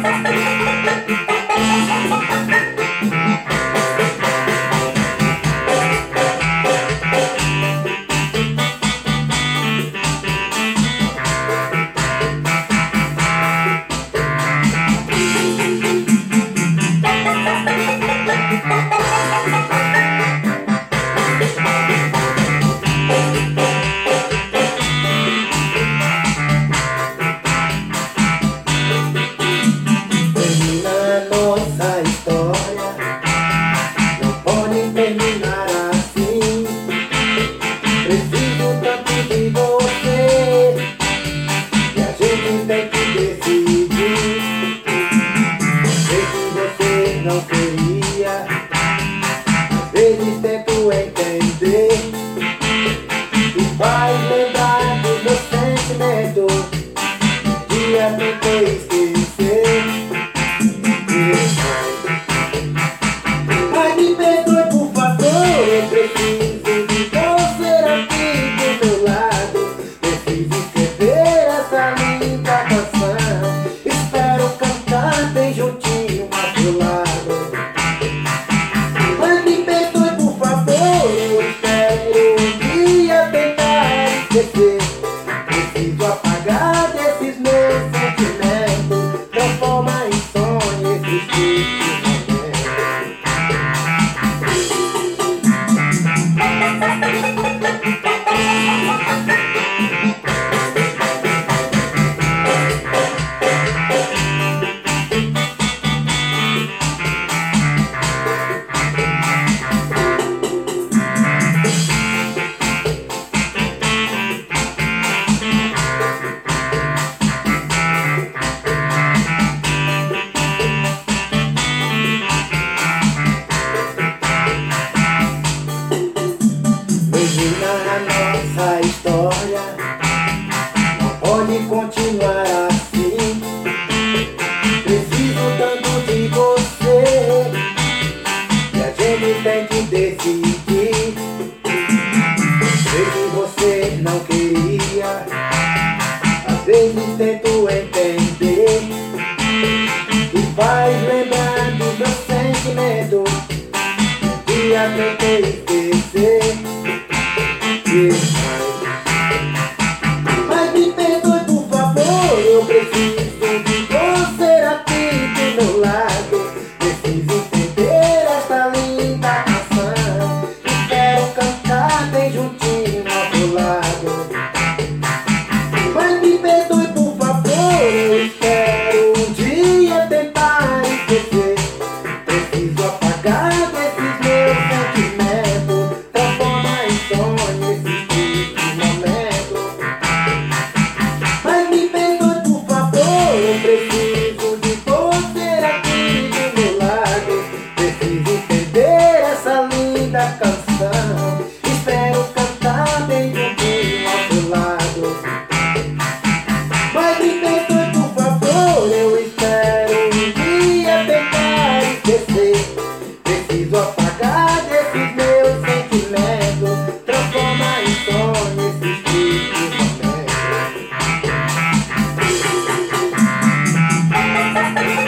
Não queria, às vezes tento entender e faz lembrar dos meus sentimentos. Um dia tentei esquecer, mas me perdoe por favor. Eu preciso de você aqui do meu lado. Preciso escrever essa linda canção. Espero cantar bem juntinho ao teu lado. Preciso apagar desses meus sentimentos, transformar em sonho esses tristes a nossa história não pode continuar assim. Preciso tanto de você e a gente tem que decidir. Sei que você não queria, às vezes tento entender e faz lembrar dos meus sentimentos. Um dia tentei esquecer, mas me perdoe por favor. Eu preciso de você aqui do meu lado. Preciso entender esta linda canção e quero cantar bem juntinho ao teu lado. Mas me perdoe por favor. Eu espero um dia tentar esquecer. Preciso apagar desses meus sentimentos, transformar em sonho esses tristes momentos. Mas me perdoe por favor. Eu preciso de você aqui do meu lado. Preciso entender essa linda canção. Espero cantar bem juntinho ao teu lado. Mas me perdoe por favor. Eu espero um dia tentar esquecer. Preciso apagar desses meus sentimentos, transformar em sonho esses tristes momentos.